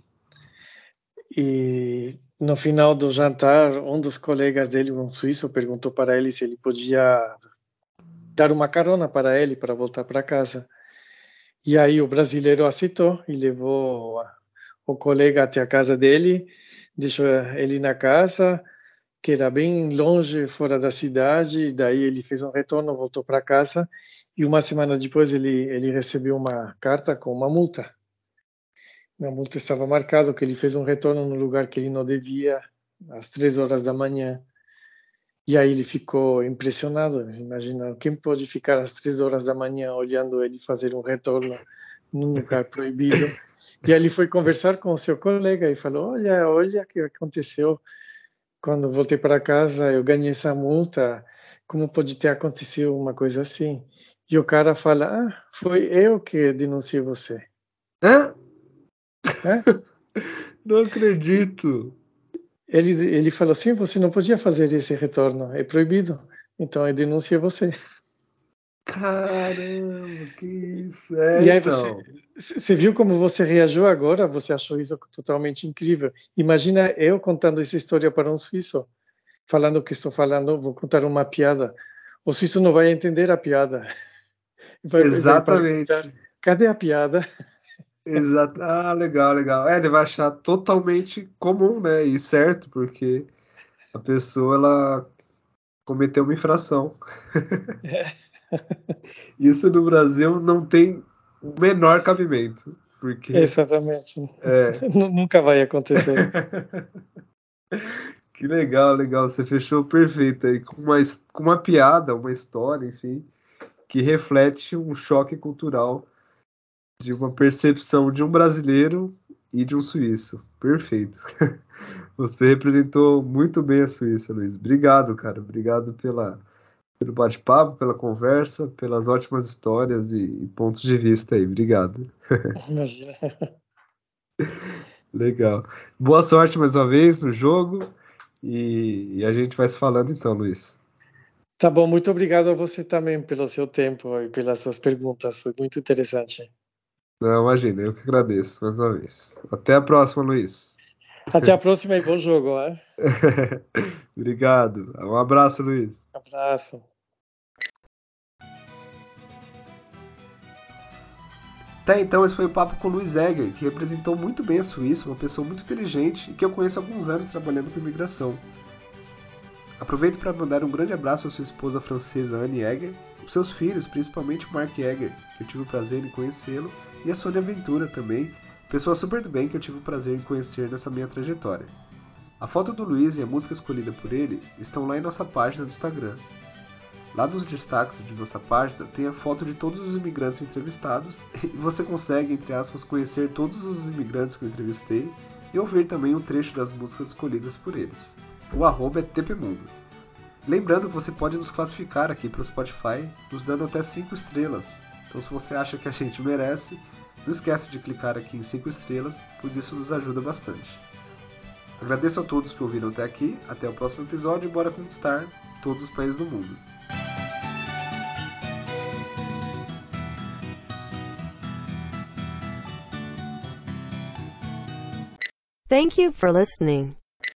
Speaker 2: E no final do jantar, um dos colegas dele, um suíço, perguntou para ele se ele podia dar uma carona para ele para voltar para casa. E aí o brasileiro aceitou e levou o colega até a casa dele, deixou ele na casa, que era bem longe, fora da cidade, daí ele fez um retorno, voltou para casa, e uma semana depois ele, ele recebeu uma carta com uma multa. Na multa estava marcado que ele fez um retorno no lugar que ele não devia, às três horas da manhã. E aí ele ficou impressionado. Imagina, quem pode ficar às três horas da manhã olhando ele fazer um retorno num lugar proibido? E aí ele foi conversar com o seu colega e falou, olha, olha o que aconteceu. Quando voltei para casa, eu ganhei essa multa. Como pode ter acontecido uma coisa assim? E o cara fala, ah, foi eu que denunciei você.
Speaker 4: Hã?
Speaker 2: É?
Speaker 4: Não acredito.
Speaker 2: Ele, ele falou assim, você não podia fazer esse retorno, é proibido. Então eu denunciei você.
Speaker 4: Caramba, que isso. É,
Speaker 2: E aí
Speaker 4: então.
Speaker 2: você, você viu como você reagiu agora? Você achou isso totalmente incrível. Imagina eu contando essa história para um suíço, falando o que estou falando, vou contar uma piada. O suíço não vai entender a piada. Vai,
Speaker 4: Exatamente.
Speaker 2: vai perguntar, cadê a piada?
Speaker 4: Exato. Ah, legal, legal. É, ele vai achar totalmente comum, né? E certo, porque a pessoa, ela cometeu uma infração. Isso no Brasil não tem o menor cabimento, porque...
Speaker 2: Exatamente.
Speaker 4: É.
Speaker 2: Nunca vai acontecer.
Speaker 4: Que legal, legal. Você fechou perfeito aí, com uma, his- com uma piada, uma história, enfim, que reflete um choque cultural de uma percepção de um brasileiro e de um suíço. Perfeito. Você representou muito bem a Suíça, Luiz. Obrigado, cara. Obrigado pela, pelo bate-papo, pela conversa, pelas ótimas histórias e, e pontos de vista aí. Obrigado.
Speaker 2: Imagina.
Speaker 4: Legal. Boa sorte mais uma vez no jogo e, e a gente vai se falando então, Luiz.
Speaker 2: Tá bom, muito obrigado a você também pelo seu tempo e pelas suas perguntas. Foi muito interessante.
Speaker 4: Não, imagina, eu que agradeço mais uma vez. Até a próxima, Luiz.
Speaker 2: Até a próxima e bom jogo, hein?
Speaker 4: Obrigado. Um abraço, Luiz.
Speaker 2: Abraço.
Speaker 4: Até então, esse foi o papo com o Luiz Egger, que representou muito bem a Suíça, uma pessoa muito inteligente e que eu conheço há alguns anos trabalhando com imigração. Aproveito para mandar um grande abraço à sua esposa francesa Anne Egger, os seus filhos, principalmente o Mark Egger, que eu tive o prazer em conhecê-lo, e a Sônia Ventura também, pessoa super do bem que eu tive o prazer em conhecer nessa minha trajetória. A foto do Luiz e a música escolhida por ele estão lá em nossa página do Instagram. Lá nos destaques de nossa página tem a foto de todos os imigrantes entrevistados e você consegue, entre aspas, conhecer todos os imigrantes que eu entrevistei e ouvir também um trecho das músicas escolhidas por eles. O arroba é tpmundo. Lembrando que você pode nos classificar aqui para o Spotify, nos dando até cinco estrelas. Então se você acha que a gente merece, não esquece de clicar aqui em cinco estrelas, pois isso nos ajuda bastante. Agradeço a todos que ouviram até aqui, até o próximo episódio e bora conquistar todos os países do mundo.
Speaker 1: Thank you for listening.